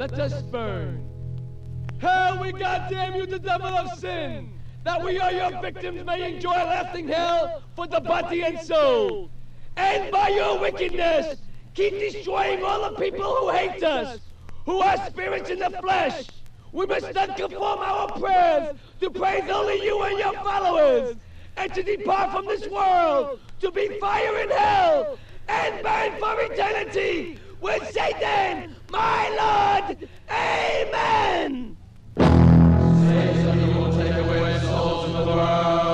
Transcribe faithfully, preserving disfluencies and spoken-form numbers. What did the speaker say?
let us burn. Hell, we goddamn you, the devil of sin, that we are your victims may enjoy lasting hell for the body and soul. And by your wickedness, keep destroying all the people who hate us, who are spirits in the flesh. We must not conform our prayers to praise only you and your followers, and to depart from this world to be fire in hell and burn for eternity with Satan, my Lord. Amen. Satan will take away souls from the world.